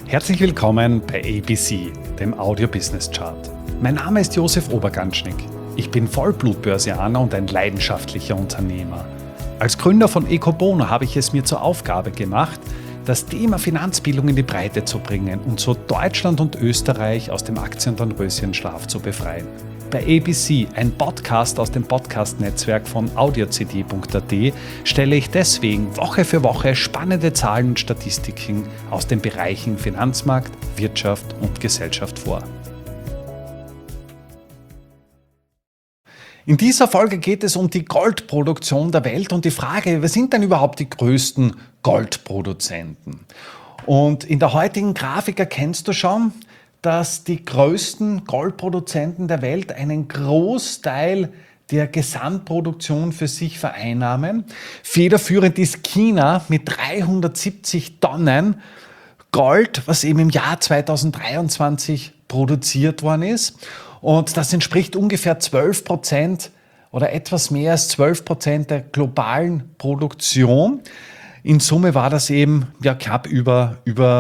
Herzlich willkommen bei ABC, dem Audio Business Chart. Mein Name ist Josef Oberganschnick. Ich bin Vollblut-Börsianer und ein leidenschaftlicher Unternehmer. Als Gründer von Ecobono habe ich es mir zur Aufgabe gemacht, das Thema Finanzbildung in die Breite zu bringen und so Deutschland und Österreich aus dem Aktiendornröschenschlaf zu befreien. Bei ABC, ein Podcast aus dem Podcast-Netzwerk von audiocd.at, stelle ich deswegen Woche für Woche spannende Zahlen und Statistiken aus den Bereichen Finanzmarkt, Wirtschaft und Gesellschaft vor. In dieser Folge geht es um die Goldproduktion der Welt und die Frage, wer sind denn überhaupt die größten Goldproduzenten? Und in der heutigen Grafik erkennst du schon, dass die größten Goldproduzenten der Welt einen Großteil der Gesamtproduktion für sich vereinnahmen. Federführend ist China mit 370 Tonnen Gold, was eben im Jahr 2023 produziert worden ist. Und das entspricht ungefähr 12% oder etwas mehr als 12% der globalen Produktion. In Summe war das eben knapp über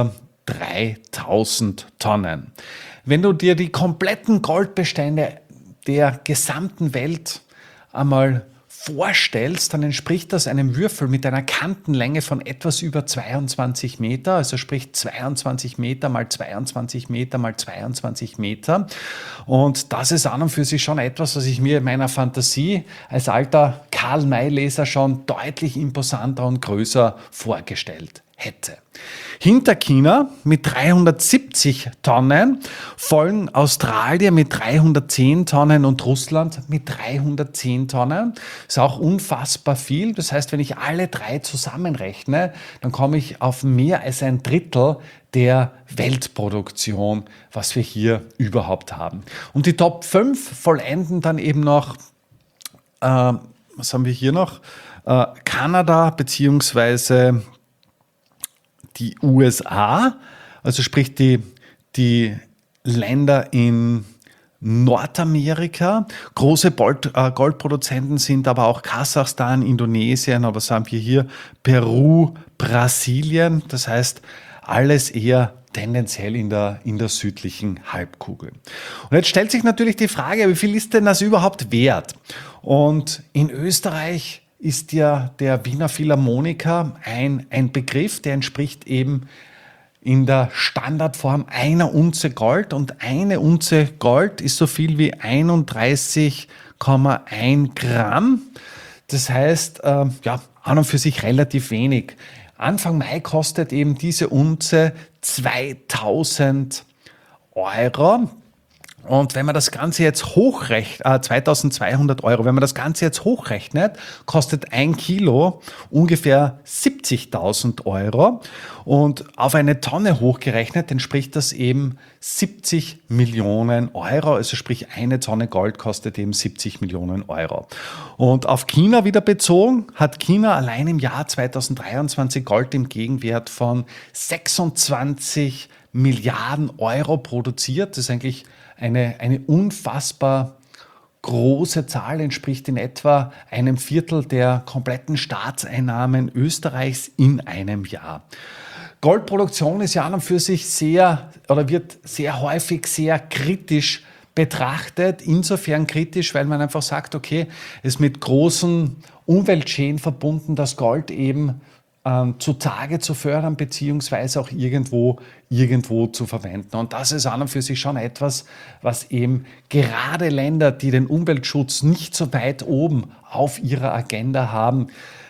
3000 Tonnen. Wenn du dir die kompletten Goldbestände der gesamten Welt einmal vorstellst, dann entspricht das einem Würfel mit einer Kantenlänge von etwas über 22 Meter, also sprich 22 Meter mal 22 Meter mal 22 Meter. Und das ist an und für sich schon etwas, was ich mir in meiner Fantasie als alter Karl-May-Leser schon deutlich imposanter und größer vorgestellt hätte. Hinter China mit 370 Tonnen folgen Australien mit 310 Tonnen und Russland mit 310 Tonnen. Das ist auch unfassbar viel. Das heißt, wenn ich alle drei zusammenrechne, dann komme ich auf mehr als ein Drittel der Weltproduktion, was wir hier überhaupt haben. Und die Top 5 vollenden dann eben noch, was haben wir hier noch? Kanada bzw. die USA, also sprich die Länder in Nordamerika. Große Goldproduzenten sind aber auch Kasachstan, Indonesien, aber was haben wir hier? Peru, Brasilien, das heißt alles eher tendenziell in der südlichen Halbkugel. Und jetzt stellt sich natürlich die Frage, wie viel ist denn das überhaupt wert? Und in Österreich ist ja der Wiener Philharmoniker ein Begriff, der entspricht eben in der Standardform einer Unze Gold. Und eine Unze Gold ist so viel wie 31,1 Gramm. Das heißt, an und für sich relativ wenig. Anfang Mai kostet eben diese Unze 2000 Euro. Und wenn man das Ganze jetzt hochrechnet, 2200 Euro, wenn man das Ganze jetzt hochrechnet, kostet 1 Kilo ungefähr 70.000 Euro. Und auf eine Tonne hochgerechnet entspricht das eben 70 Millionen Euro. Also sprich, eine Tonne Gold kostet eben 70 Millionen Euro. Und auf China wieder bezogen, hat China allein im Jahr 2023 Gold im Gegenwert von 26 Milliarden Euro produziert. Das ist eigentlich eine unfassbar große Zahl, entspricht in etwa einem Viertel der kompletten Staatseinnahmen Österreichs in einem Jahr. Goldproduktion ist ja an und für sich wird sehr häufig sehr kritisch betrachtet. Insofern kritisch, weil man einfach sagt, okay, es ist mit großen Umweltschäden verbunden, das Gold eben zutage zu fördern, beziehungsweise auch irgendwo zu verwenden. Und das ist an und für sich schon etwas, was eben gerade Länder, die den Umweltschutz nicht so weit oben auf ihrer Agenda haben,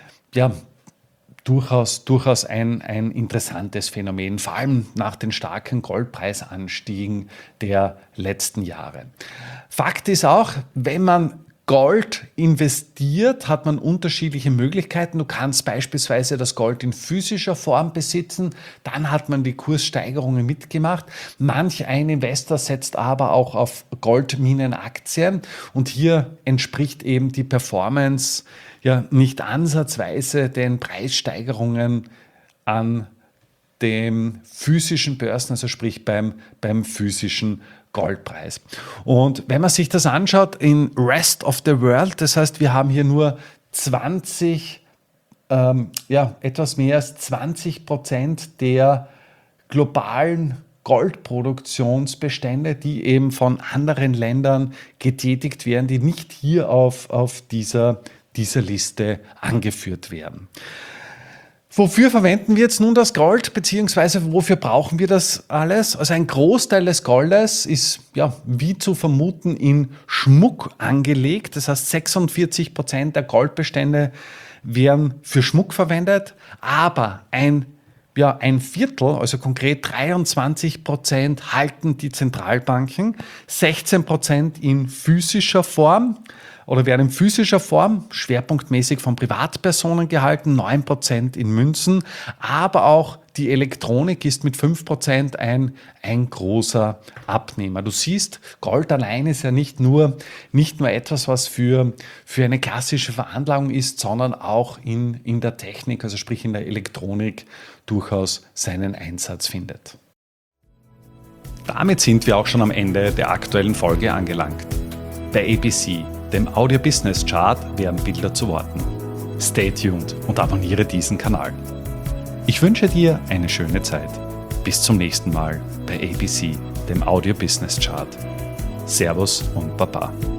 durchaus ein interessantes Phänomen, vor allem nach den starken Goldpreisanstiegen der letzten Jahre. Fakt ist auch, wenn man Gold investiert, hat man unterschiedliche Möglichkeiten. Du kannst beispielsweise das Gold in physischer Form besitzen, dann hat man die Kurssteigerungen mitgemacht. Manch ein Investor setzt aber auch auf Goldminenaktien und hier entspricht eben die Performance nicht ansatzweise den Preissteigerungen an den physischen Börsen, also sprich beim physischen Goldpreis. Und wenn man sich das anschaut in Rest of the World, das heißt, wir haben hier nur 20 etwas mehr als 20% der globalen Goldproduktionsbestände, die eben von anderen Ländern getätigt werden, die nicht hier auf dieser Liste angeführt werden. Wofür verwenden wir jetzt nun das Gold, beziehungsweise wofür brauchen wir das alles? Also ein Großteil des Goldes ist, ja, wie zu vermuten, in Schmuck angelegt. Das heißt, 46% der Goldbestände werden für Schmuck verwendet, aber ein Viertel, also konkret 23% halten die Zentralbanken, 16% in physischer Form oder werden in physischer Form schwerpunktmäßig von Privatpersonen gehalten, 9% in Münzen, aber auch die Elektronik ist mit 5% ein großer Abnehmer. Du siehst, Gold allein ist ja nicht nur etwas, was für eine klassische Veranlagung ist, sondern auch in der Technik, also sprich in der Elektronik, durchaus seinen Einsatz findet. Damit sind wir auch schon am Ende der aktuellen Folge angelangt. Bei ABC, dem Audio Business Chart, werden Bilder zu Worten. Stay tuned und abonniere diesen Kanal. Ich wünsche dir eine schöne Zeit. Bis zum nächsten Mal bei ABC, dem Audio Business Chart. Servus und Baba.